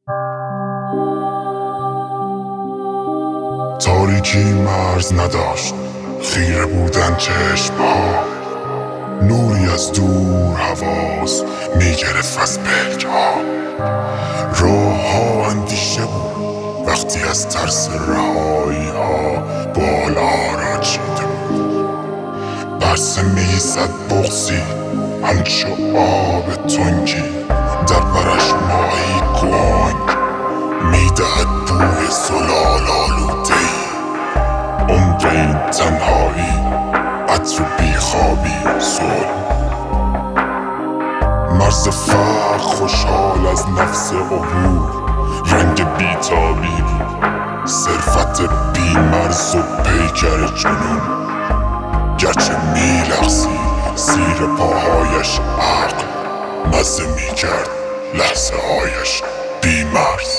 تاریکی مرز نداشت، خیره بودن چشمها، نوری از دور حواس میگرفت از پلکها. راه ها اندیشه بود وقتی از ترس رهایی ها بالا را چیده بود. بر سمه زد بغضی همچو آب تنگی، در برش ماهی گنگ میدهد بوی زلال آلوده‌ای. عمر این تنهایی، عطر بیخوابی و ظلم، مرز فقر خوشحال از نفس عبور، رنگ بیتابی بود ثروت بیمرز و پیکر جنون. گرچه میلغزید زیر پاهایش عقل، مزه میکرد لحظه هایش بیمرز.